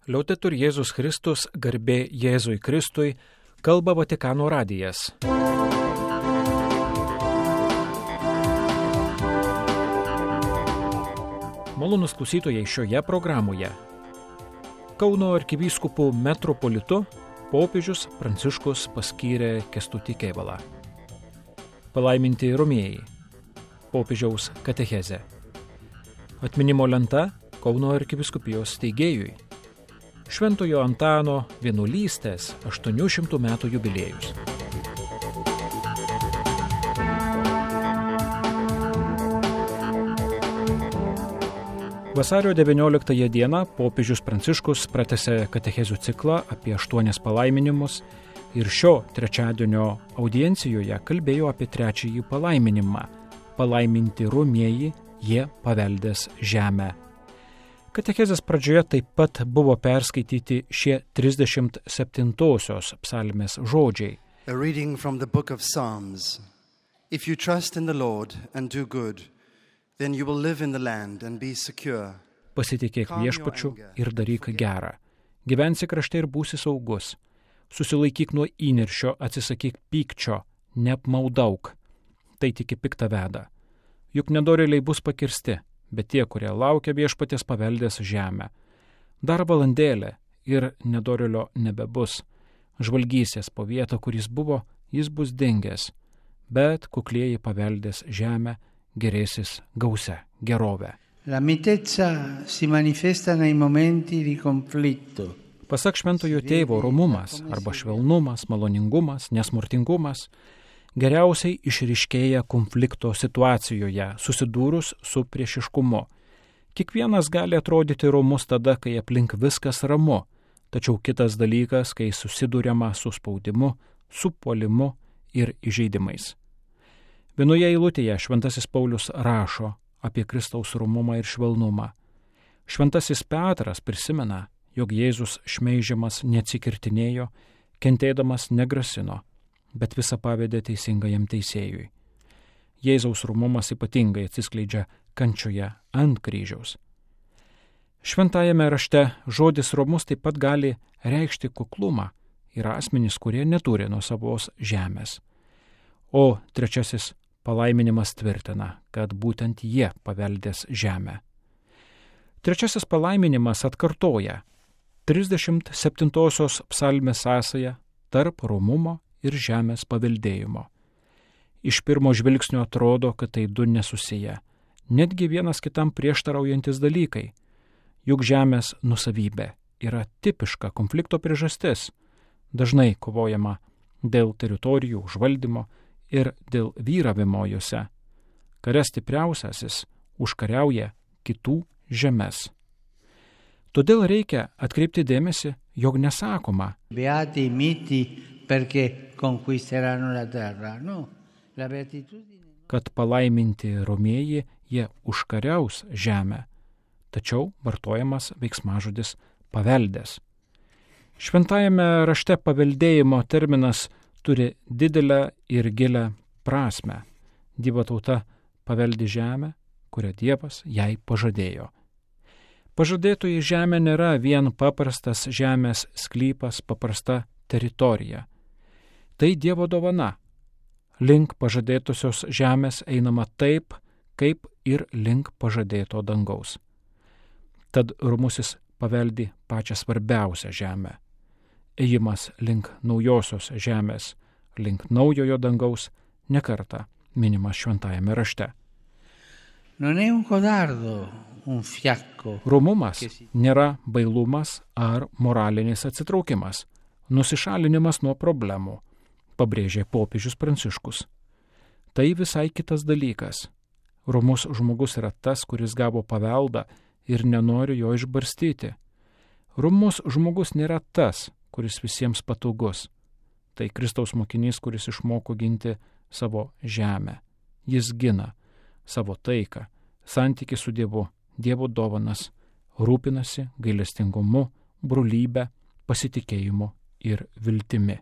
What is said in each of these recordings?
Liaudetur Jėzus Kristus, garbė Jėzui Kristui, kalba Vatikano radijas. Malonūs klausytojai, šioje programoje Kauno arkivyskupu metropolitu popiežius Pranciškus paskyrė Kęstutį Kėvalą. Palaiminti romieji. Popiežiaus katechezė. Atminimo lenta Kauno arkivyskupijos steigėjui. Šventojo Antano vienuolystės 800 metų jubiliejus. Vasario 19 dieną popiežius Pranciškus pratęsė katechezių ciklą apie 8 palaiminimus ir šio trečiadienio audiencijoje kalbėjo apie trečiąjį palaiminimą. Palaiminti romieji, jie paveldės žemę. Katechezės pradžioje taip pat buvo perskaityti šie 37-osios psalmės žodžiai. A reading from the book of Psalms. If you trust in the Lord and do good, then you will live in the land and be secure. Pasitikėk viešpačiu ir daryk gerą. Gyvensi krašte ir būsi saugus. Susilaikyk nuo įniršio, atsisakyk pykčio, neapmaudauk. Tai tik į piktą veda. Juk nedorėliai bus pakirsti, bet tie, kurie laukia viešpaties, paveldės žemę. Dar valandėlė ir nedorėlio nebebus. Žvalgysies po vietą, kur jis buvo, jis bus dingęs. Bet kuklieji paveldės žemę, gerėsis gausia gerove. La mitezza si manifesta nei momenti di conflitto. Pasak šventojo tėvo, romumas arba švelnumas, maloningumas, nesmurtingumas geriausiai išryškėja konflikto situacijoje, susidūrus su priešiškumu. Kiekvienas gali atrodyti romus tada, kai aplink viskas ramu, tačiau kitas dalykas, kai susiduriama su spaudimu, su puolimu ir įžeidimais. Vienoje eilutėje šventasis Paulius rašo apie Kristaus romumą ir švelnumą. Šventasis Petras prisimena, jog Jėzus šmeižiamas neatsikirtinėjo, kentėdamas negrasino, bet visą pavedė teisingajam teisėjui. Jėzaus romumas ypatingai atsiskleidžia kančioje ant kryžiaus. Šventajame rašte žodis romus taip pat gali reikšti kuklumą ir asmenys, kurie neturi nuosavos žemės. O trečiasis palaiminimas tvirtina, kad būtent jie paveldės žemę. Trečiasis palaiminimas atkartoja 37-osios psalmės sąsają tarp romumo ir žemės paveldėjimo. Iš pirmo žvilgsnio atrodo, kad tai du nesusiję, netgi vienas kitam prieštaraujantis dalykai. Juk žemės nusavybė yra tipiška konflikto priežastis. Dažnai kovojama dėl teritorijų užvaldymo ir dėl vyravimo juose. Kare stipriausiasis užkariauja kitų žemes. Todėl reikia atkreipti dėmesį, jog nesakoma Beati miti perché conquisteranno la terra. No, la beatitudine. Kad palaiminti romieji, jie užkariaus žemę, tačiau vartojamas veiksmažodis paveldės. Šventajame rašte paveldėjimo terminas turi didelę ir gilę prasmę. Dievo tauta paveldi žemę, kurią Dievas jai pažadėjo. Pažadėtoji žemė nėra vien paprastas žemės sklypas, paprasta teritorija. Tai Dievo dovana. Link pažadėtosios žemės einama taip, kaip ir link pažadėto dangaus. Tad romusis paveldi pačią svarbiausią žemę. Ėjimas link naujosios žemės, link naujojo dangaus, nekartą minimas šventajame rašte. Non è un codardo, un fiacco. Romumas nėra bailumas ar moralinis atsitraukimas, nusišalinimas nuo problemų, pabrėžė popiežius Pranciškus. Tai visai kitas dalykas. Romus žmogus yra tas, kuris gavo paveldą ir nenori jo išbarstyti. Romus žmogus nėra tas, kuris visiems patogus. Tai Kristaus mokinys, kuris išmoko ginti savo žemę. Jis gina savo taiką, santykį su Dievu, Dievo dovanas, rūpinasi gailestingumu, brolybę, pasitikėjimu ir viltimi.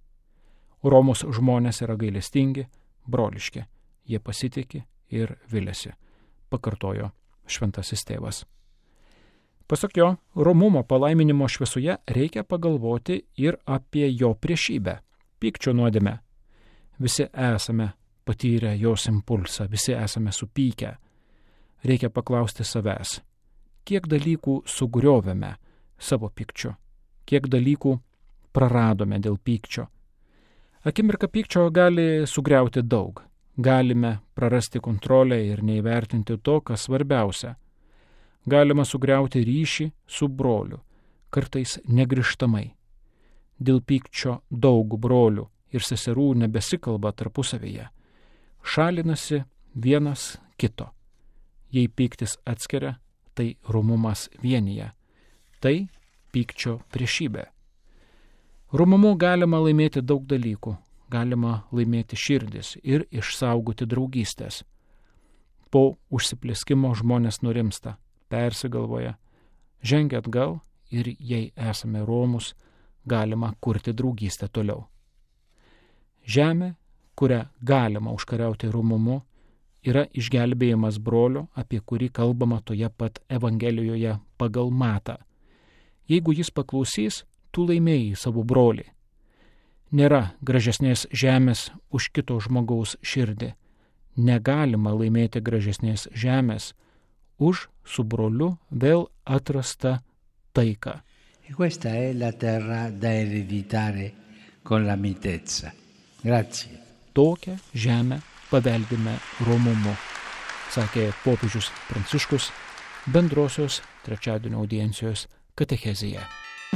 Romos žmonės yra gailestingi, broliški, jie pasitiki ir viliasi, pakartojo šventasis tėvas. Pasak jo, romumo palaiminimo šviesoje reikia pagalvoti ir apie jo priešybę – pykčio nuodėmę. Visi esame patyrę jos impulsą, visi esame supykę. Reikia paklausti savęs, kiek dalykų sugriovėme savo pykčiu, kiek dalykų praradome dėl pykčio. Akimirka pykčio gali sugriauti daug. Galime prarasti kontrolę ir neįvertinti to, kas svarbiausia. Galima sugriauti ryšį su broliu, kartais negrįžtamai. Dėl pykčio daug brolių ir seserų nebesikalba tarpusavyje. Šalinasi vienas kito. Jei pyktis atskiria, tai romumas vienyje. Tai pykčio priešybė. Romumu galima laimėti daug dalykų. Galima laimėti širdis ir išsaugoti draugystės. Po užsiplieskimo žmonės nurimsta, persigalvoja, žengia atgal ir jei esame romus, galima kurti draugystę toliau. Žemė, kurią galima užkariauti romumu, yra išgelbėjimas brolio, apie kurį kalbama toje pat Evangelijoje pagal Matą. Jeigu jis paklausys, tu laimėjai savo brolį. Nėra gražesnės žemės už kito žmogaus širdį. Negalima laimėti gražesnės žemės už su broliu vėl atrastą taiką. E questa è la terra da ereditare con la mitezza. Grazie. Tokią žemę paveldime romumu, sakė popiežius Pranciškus bendrosios trečiadienio audiencijos katechezėje.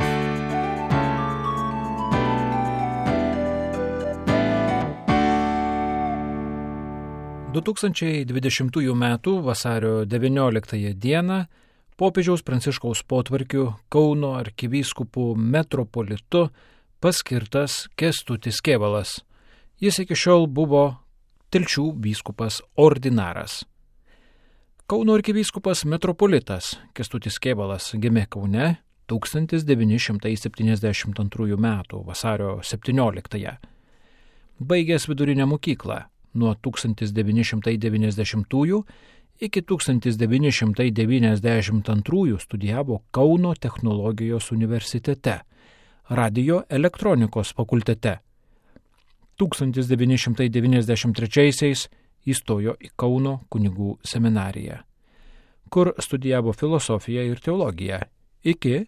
2020 m. vasario 19 d. popiežiaus Pranciškaus potvarkiu Kauno arkivyskupu metropolitu paskirtas Kęstutis Kėvalas. Jis iki šiol buvo Telšių vyskupas ordinaras. Kauno arkivyskupas metropolitas Kęstutis Kėvalas gimė Kaune 1972 m. vasario 17. Baigęs vidurinę mokyklą nuo 1990 iki 1992 studijavo Kauno technologijos universitete, radijo elektronikos fakultete. 1993 įstojo į Kauno kunigų seminariją, kur studijavo filosofiją ir teologiją iki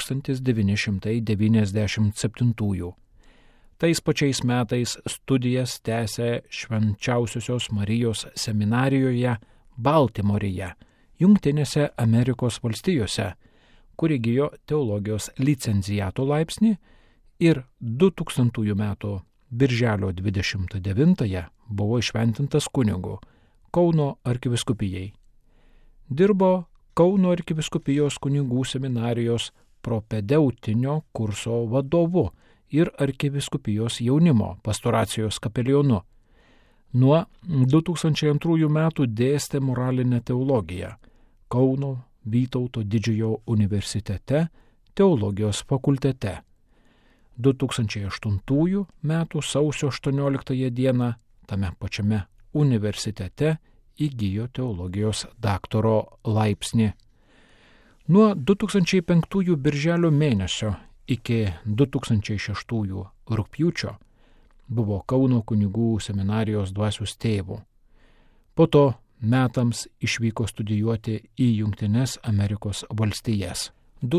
1997. Tais pačiais metais studijas tęsė Švenčiausiosios Marijos seminarijoje Baltimorėje, Jungtinėse Amerikos valstijose, kur įgijo teologijos licenciato laipsnį ir 2000 metų birželio 29 buvo įšventintas kunigu Kauno arkivyskupijai. Dirbo Kauno arkivyskupijos kunigų seminarijos propedeutinio kurso vadovu ir arkivyskupijos jaunimo pastoracijos kapelionu. Nuo 2002 metų dėstė moralinę teologiją Kauno Vytauto Didžiojo universitete teologijos fakultete. 2008 metų sausio 18 dieną tame pačiame universitete įgijo teologijos daktaro laipsnį. Nuo 2005 birželio mėnesio iki 2006 rugpjūčio buvo Kauno kunigų seminarijos dvasios tėvu. Po to metams išvyko studijuoti į Jungtines Amerikos valstijas.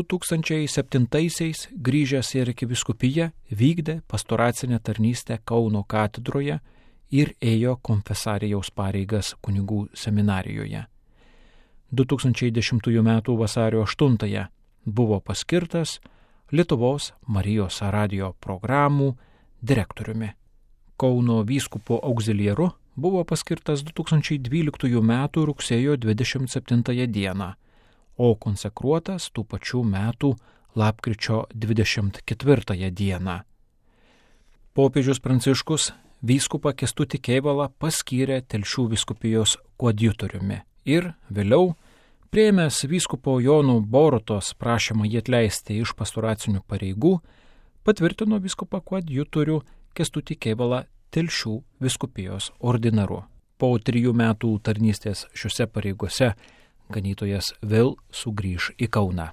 2007 grįžęs į arkivyskupiją vykdė pastoracinę tarnystę Kauno katedroje ir ėjo konfesarijaus pareigas kunigų seminarijoje. 2010 m. vasario 8 buvo paskirtas Lietuvos Marijos radijo programų direktoriumi. Kauno vyskupo auxiliaru buvo paskirtas 2012 m. rugsėjo 27 d., o konsekruotas tų pačių metų lapkričio 24 d. Popiežius Pranciškus vyskupą Kęstutį Kėvalą paskyrė Telšių vyskupijos koadjutoriumi ir vėliau, priėmęs vyskupo Jono Borutos prašymą jį atleisti iš pastoracinių pareigų, patvirtino vyskupą koadjutorių Kęstutį Kėvalą Telšių vyskupijos ordinaru. Po 3 metų tarnystės šiuose pareigose ganytojas vėl sugrįž į Kauną.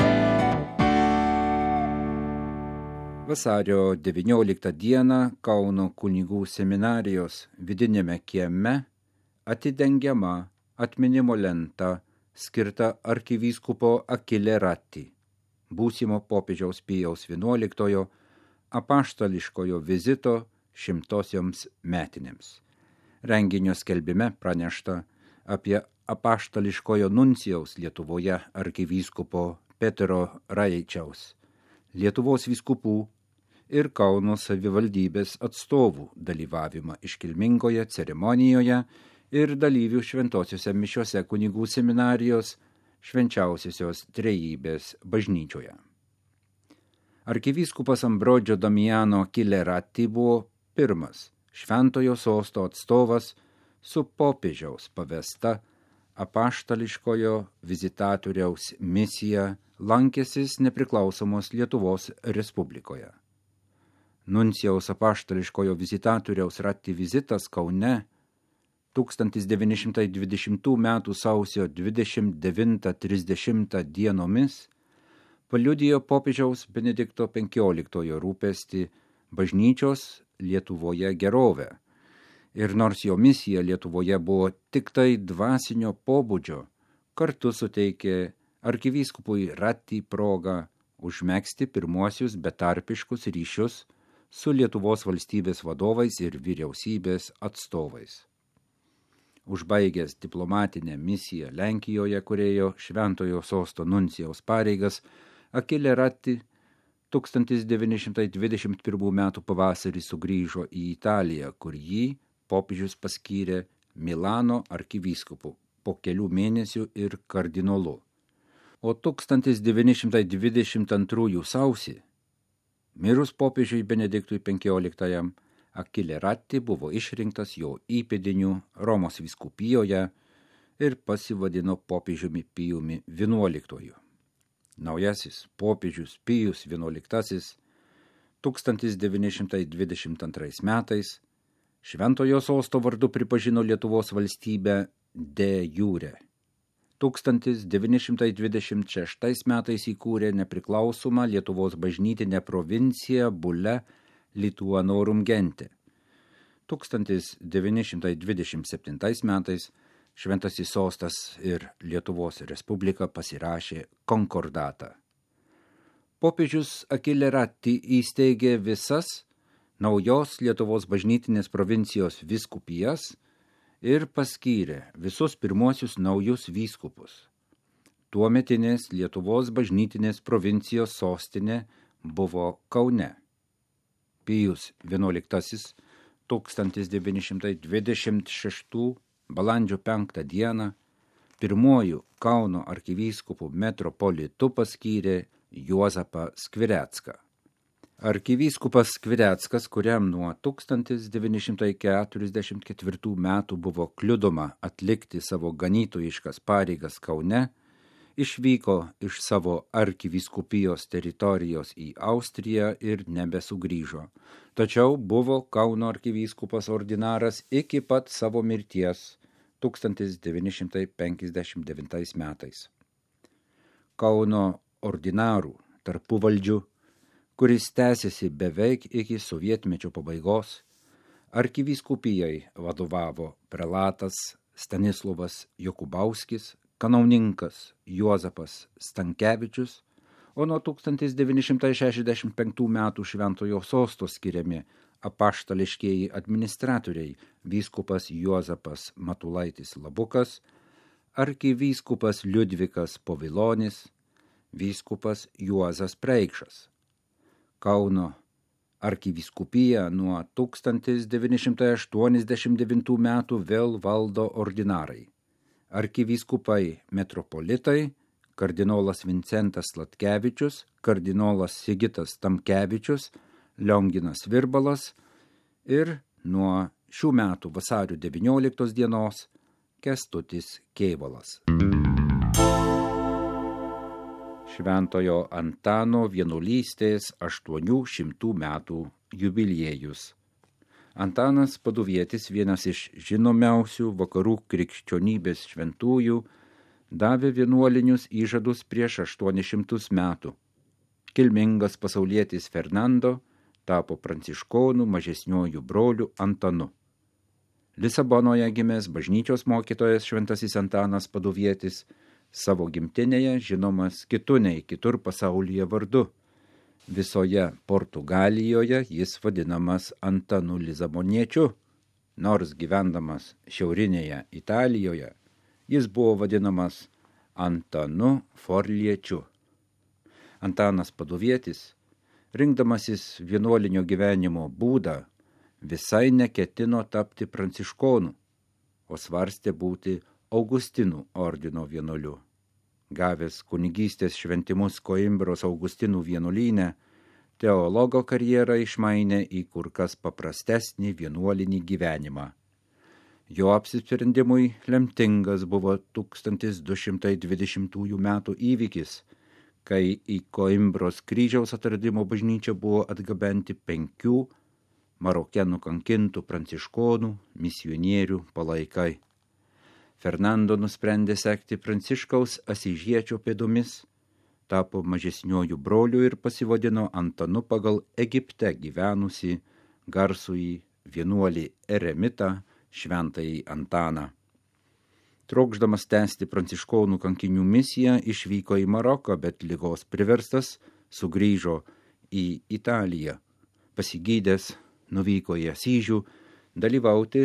Vasario 19 dieną Kauno kunigų seminarijos vidinėme kieme atidengiama atminimo lenta skirta arkivyskupo Achille Ratti, būsimo popiežiaus Pijaus XI apaštališkojo vizito 100-osioms metinėms. Renginio skelbime pranešta apie apaštališkojo nuncijaus Lietuvoje arkivyskupo Petro Raičiaus, Lietuvos vyskupų ir Kauno savivaldybės atstovų dalyvavimą iškilmingoje ceremonijoje ir dalyvių šventosiuose mišiuose kunigų seminarijos švenčiausiosios trejybės bažnyčioje. Arkivyskupas Ambrogio Damiano Achille Ratti buvo pirmas šventojo sosto atstovas su popiežiaus pavesta apaštališkojo vizitatoriaus misija lankęsis nepriklausomos Lietuvos Respublikoje. Nuncijaus apaštališkojo vizitatoriaus Ratti vizitas Kaune 1920 m. sausio 29-30 dienomis paliudijo popiežiaus Benedikto XV rūpestį bažnyčios Lietuvoje gerovę. Ir nors jo misija Lietuvoje buvo tik tai dvasinio pobūdžio, kartu suteikė arkivyskupui Ratti progą užmegzti pirmuosius betarpiškus ryšius su Lietuvos valstybės vadovais ir vyriausybės atstovais. Užbaigęs diplomatinę misiją Lenkijoje, kur ėjo šventojo sosto nuncijaus pareigas, Achille Ratti 1921 m. pavasarį sugrįžo į Italiją, kur jį popiežius paskyrė Milano arkivyskupu, po kelių mėnesių ir kardinolu. O 1922 sausį, mirus popiežiui Benediktui XV, Achille Ratti buvo išrinktas jo įpėdiniu Romos vyskupijoje ir pasivadino popiežiumi Pijumi XI. Naujasis popiežius Pijus XI 1922 metais šventojo sosto vardu pripažino Lietuvos valstybę de jure. 1926 metais įkūrė nepriklausomą Lietuvos bažnytinę provinciją Bulle Lituanorum gente. 1927 metais Šventasis sostas ir Lietuvos Respublika pasirašė konkordatą. Popiežius Achille Ratti įsteigė visas naujos Lietuvos bažnytinės provincijos vyskupijas ir paskyrė visus pirmuosius naujus vyskupus. Tuometinės Lietuvos bažnytinės provincijos sostinė buvo Kaune. Pijus XI 1926 balandžio 5 dieną pirmuoju Kauno arkivyskupų metropolitu paskyrė Juozapą Skvirecką. Arkivyskupas Skvireckas, kuriam nuo 1944 metų buvo kliudoma atlikti savo ganytojiškas pareigas Kaune, išvyko iš savo arkivyskupijos teritorijos į Austriją ir nebesugrįžo. Tačiau buvo Kauno arkivyskupas ordinaras iki pat savo mirties 1959 metais. Kauno ordinarų tarpuvaldžių, kuris tęsiasi beveik iki sovietmečio pabaigos, arkivyskupijai vadovavo prelatas Stanislovas Jokubauskis, kanauninkas Juozapas Stankevičius, o nuo 1965 metų šventojo sosto skiriami apaštališkieji administratoriai vyskupas Juozapas Matulaitis Labukas, arkivyskupas Liudvikas Povilonis, vyskupas Juozas Preikšas. Kauno arkivyskupija nuo 1989 metų vėl valdo ordinarai. Arkivyskupai metropolitai, kardinolas Vincentas Slatkevičius, kardinolas Sigitas Tamkevičius, Lionginas Virbalas ir nuo šių metų vasario 19 dienos Kęstutis Kėvalas. Šventojo Antano vienuolystės 800 metų jubiliejus. Antanas Paduvietis, vienas iš žinomiausių vakarų krikščionybės šventųjų, davė vienuolinius įžadus prieš 800 metų. Kilmingas pasaulietis Fernando tapo pranciškonų mažesniuoju broliu Antanu. Lisabonoje gimęs bažnyčios mokytojas šventasis Antanas Paduvietis savo gimtinėje žinomas kitu nei kitur pasaulyje vardu. Visoje Portugalijoje jis vadinamas Antanu Lisaboniečiu, nors gyvendamas šiaurinėje Italijoje jis buvo vadinamas Antanu Forliečiu. Antanas Paduvietis, rinkdamasis vienuolinio gyvenimo būdą, visai neketino tapti pranciškonu, o svarstė būti Augustinų ordino vienuoliu. Gavęs kunigystės šventimus Koimbros Augustinų vienuolyne, teologo karjerą išmainė į kur kas paprastesnį vienuolinį gyvenimą. Jo apsisprendimui lemtingas buvo 1220 metų įvykis, kai į Koimbros kryžiaus atradimo bažnyčią buvo atgabenti 5 Maroke nukankintų pranciškonų, misionierių palaikai. Fernando nusprendė sekti Pranciškaus Asyžiečio pėdomis, tapo mažesniuoju broliu ir pasivadino Antanu pagal Egipte gyvenusį garsųjį vienuolį eremitą šventąjį Antaną. Trokšdamas tęsti pranciškonų kankinių misiją, išvyko į Maroką, bet ligos priverstas sugrįžo į Italiją. Pasigydęs nuvyko į Asyžių dalyvauti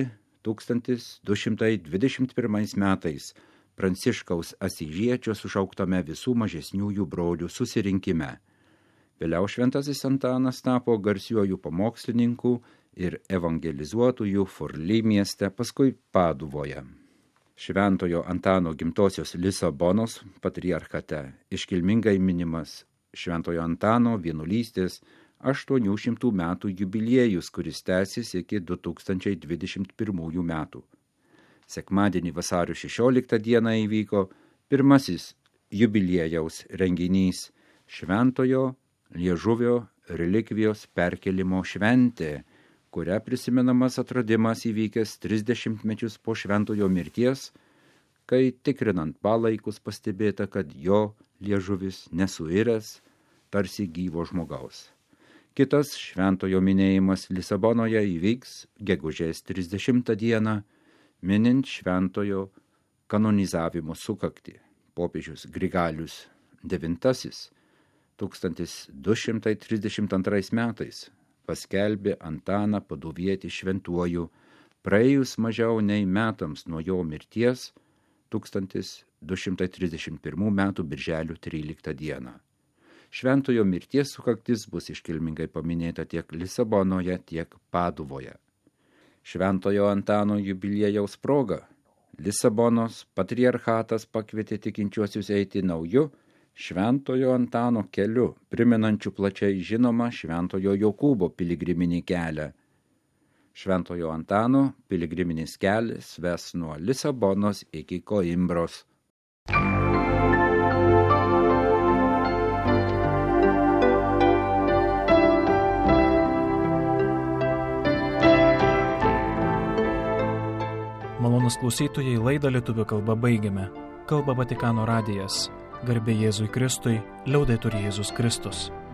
1221 metais Pranciškaus Asyžiečio sušauktame visų mažesniųjų brolių susirinkime. Vėliau šventasis Antanas tapo garsiuoju pamokslininku ir evangelizuotojų Forlì mieste, paskui Paduvoje. Šventojo Antano gimtosios Lisabonos patriarchate iškilmingai minimas Šventojo Antano vienuolystės 800 metų jubiliejus, kuris tęsis iki 2021 metų. Sekmadienį vasario 16 dieną įvyko pirmasis jubiliejaus renginys Šventojo Liežuvio relikvijos perkelimo šventė, kuria prisimenamas atradimas įvykęs 30 metus po šventojo mirties, kai tikrinant palaikus pastebėta, kad jo liežuvis nesuiręs, tarsi gyvo žmogaus. Kitas šventojo minėjimas Lisabonoje įvyks gegužės 30 dieną, minint šventojo kanonizavimo sukaktį. Popiežius Grigalius IX 1232 metais paskelbė Antaną Paduvietį šventuoju, praėjus mažiau nei metams nuo jo mirties 1231 metų birželio 13 dieną. Šventojo mirties sukaktis bus iškilmingai paminėta tiek Lisabonoje, tiek Paduvoje. Šventojo Antano jubiliejaus proga Lisabonos patriarchatas pakvietė tikinčiuosius eiti nauju Šventojo Antano keliu, primenančiu plačiai žinomą Šventojo Jokūbo piligriminį kelią. Šventojo Antano piligriminis kelias ves nuo Lisabonos iki Koimbros. Malonūs klausytojai, laidą lietuvių kalba baigiame. Kalba Vatikano radijas. Garbė Jėzui Kristui, liaudetur Jėzus Kristus.